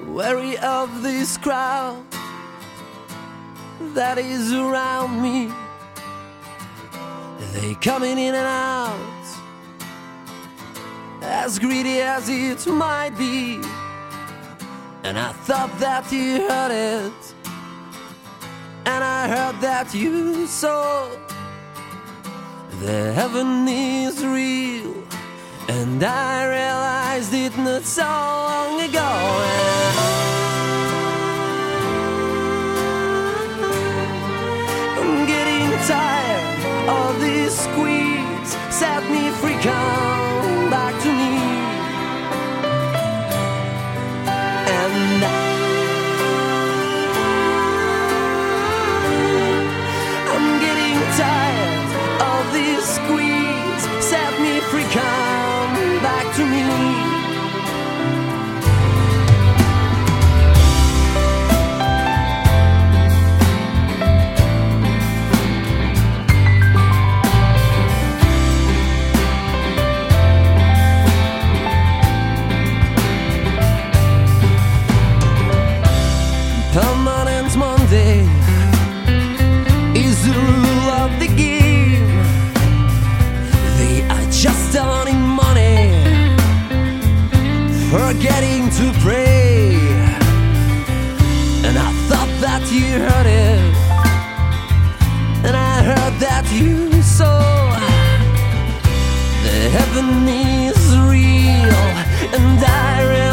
wary of this crowd that is around me. They coming in and out, as greedy as it might be. And I thought that you heard it, and I heard that you saw. The heaven is real, and I realized it not so long ago. I'm getting tired of this squeeze. Set me free, come back to me. And I'm getting tired of this squeeze. Set me free, come back to me. Permanent Monday is the rule of the game. They are just earning money, forgetting to pray. And I thought that you heard it, and I heard that you saw. The heaven is real, and I realize